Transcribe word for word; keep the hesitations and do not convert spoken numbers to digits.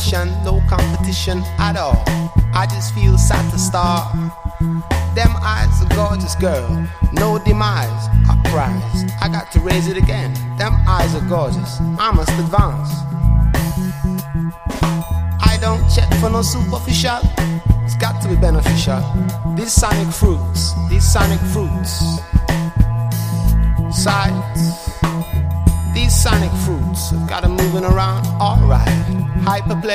ambition, no competition at all. I just feel sad to start. Them eyes, a gorgeous girl, no demise, a prize. I got to raise it again. Them eyes are gorgeous, I must advance. I don't check for no superficial, it's got to be beneficial. These sonic fruits, these sonic fruits, sights, these sonic fruits got them moving around, alright. Hyperplay.